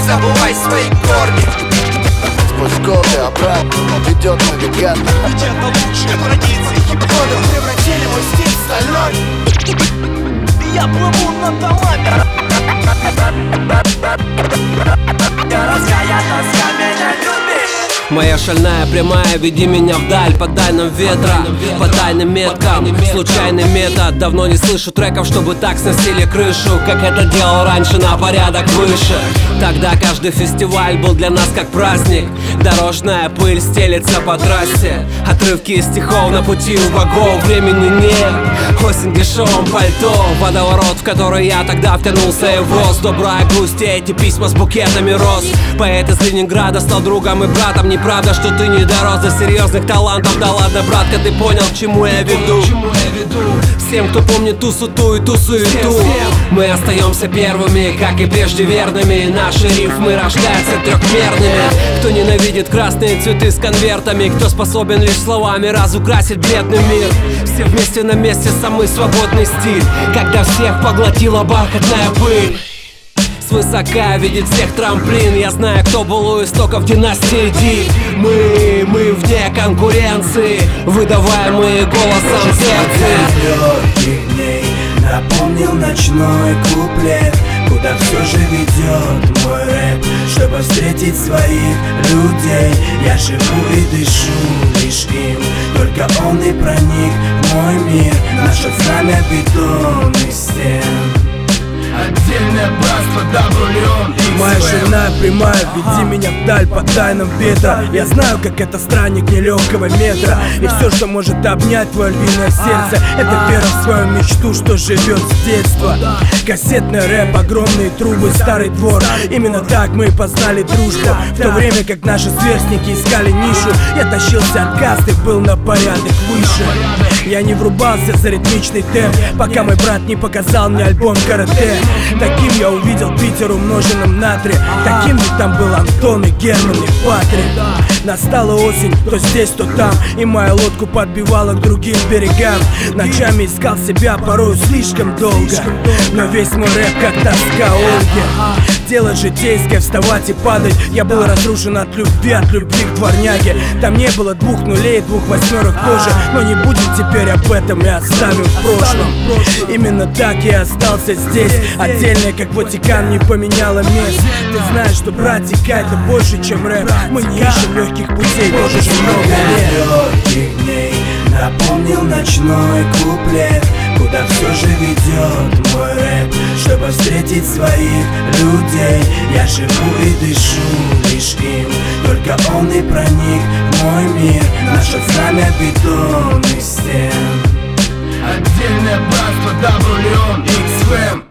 забывай свои корни. Сквозь годы обратно ведет навигатор. Ведь это лучшая традиция хип-хопа. Годы превратили мой стиль стальной. Я плыву над домами. Городская тоска меня любит. Моя шальная прямая, веди меня вдаль, по тайнам ветра, по тайным меткам. Случайный метод, давно не слышу треков, чтобы так сносили крышу, как это делал раньше, на порядок выше. Тогда каждый фестиваль был для нас как праздник. Дорожная пыль стелется по трассе, отрывки из стихов на пути у богов. Времени нет, осень в дешевом пальто, водоворот, в который я тогда втянулся и врос. Добрая грусть, эти письма с букетами роз. Поэт из Ленинграда стал другом и братом. Неправда, что ты не дорос до серьезных талантов. Да ладно, братка, ты понял, к чему я веду. Всем, кто помнит ту суту и ту суету, мы остаемся первыми, как и прежде верными. Наши рифмы рождаются трехмерными. Кто ненавидит красные цветы с конвертами, кто способен лишь словами разукрасить бледный мир. Все вместе на месте, самый свободный стиль, когда всех поглотила бархатная пыль. Свысока видит всех трамплин. Я знаю, кто был у истоков династии Ди. Мы вне конкуренции, выдаваемые голосом сердца. Легких дней напомнил ночной куплет, куда все же ведет мой рэп. Чтобы встретить своих людей, я живу и дышу лишь им. Только он и проник в мой мир, наше знамя бетонных стен. Отдельное братство, Даблюон. Моя шальная прямая, веди меня вдаль по тайнам ветра. Я знаю, как это странник нелегкого метра. И все, что может обнять твое львиное сердце, это вера в свою мечту, что живет с детства. Кассетный рэп, огромные трубы, старый двор. Именно так мы и познали дружбу. В то время как наши сверстники искали нишу, я тащился от касты, был на порядок выше. Я не врубался за ритмичный темп, пока мой брат не показал мне альбом «Карате». Таким я увидел Питер, умноженным на 3. Таким ведь там был Антон и Герман и Патрик. Настала осень, то здесь, то там, и моя лодку подбивала к другим берегам. Ночами искал себя порою слишком долго, но весь мой рэп как тоска Ольги. Дело житейское, вставать и падать. Я был разрушен от любви к дворняге. Там не было 2 нулей, 2 восьмерок тоже. Но не будем теперь об этом и оставим в прошлом. Именно так я остался здесь. Отдельное, как Ватикан, не поменяло мест. Ты знаешь, что братика это больше, чем рэп. Мы не ищем легких путей, тоже же много лет. Легких дней напомнил ночной куплет, куда все же ведет мой рэп. Чтобы встретить своих людей, я живу и дышу лишь им. Только он и проник в мой мир, наше знамя бетонных стен. Отдельное братство, Даблюон, XFM.